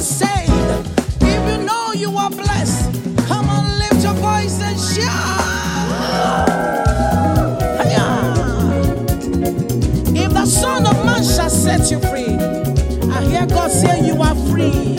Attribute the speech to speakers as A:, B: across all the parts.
A: saved, if you know you are blessed, come on, lift your voice and shout. If the Son of Man shall set you free, I hear God say you are free.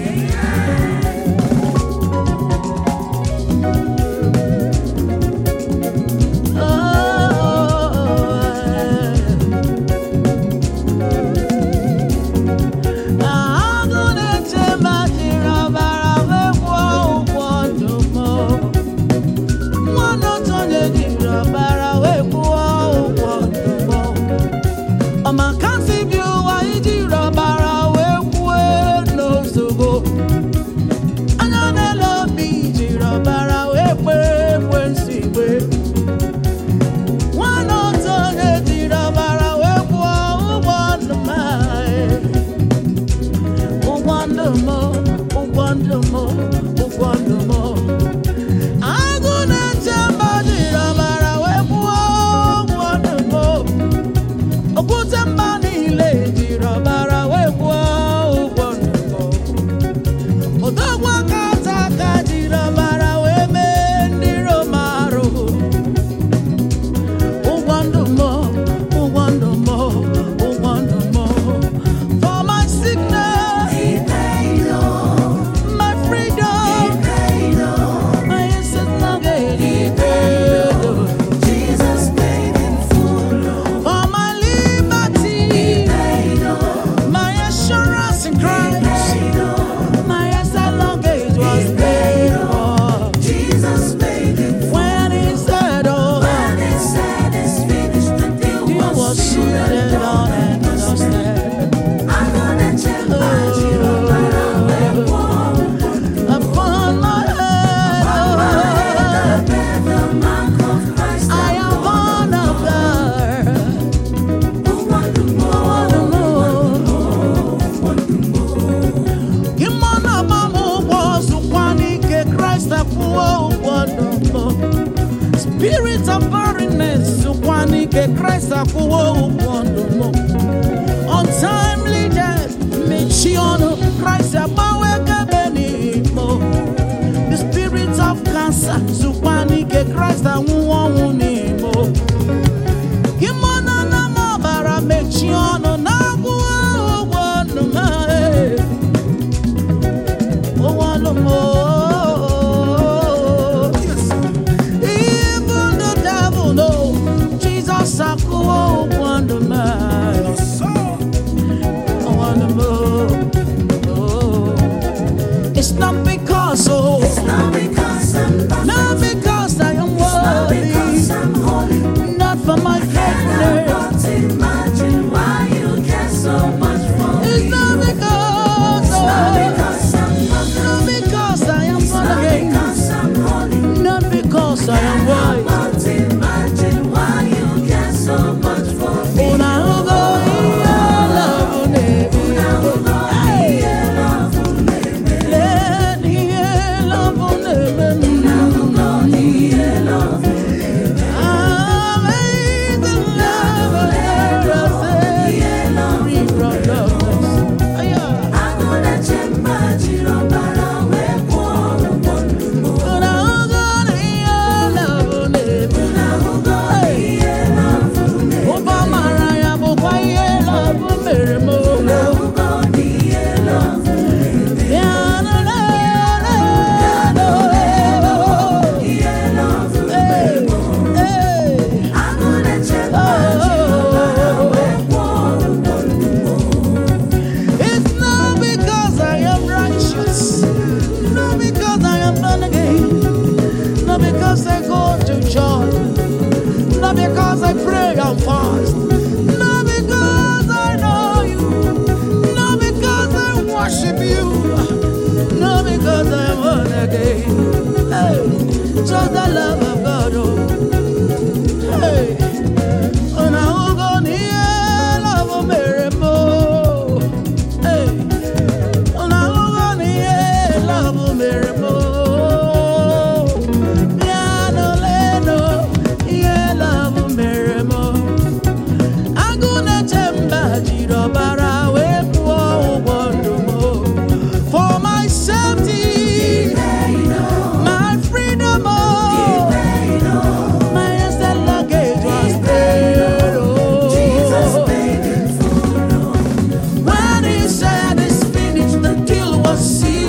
A: Spirit of barrenness, Christ, untimely death, Christ, the spirit of cancer, Christ, it's not because I am worthy, not for my greatness.
B: Imagine why you get so much from
A: It's not because I am born again, not because I am worthy.
B: Imagine why you get so much from me.
A: Because I pray and fast, not because I know you, not because I worship you, not because I'm born again. Hey, just the love of God. Oh, hey, and I'm gonna love of Mary Mo. Hey, and I'm gonna love of Mary Mo. see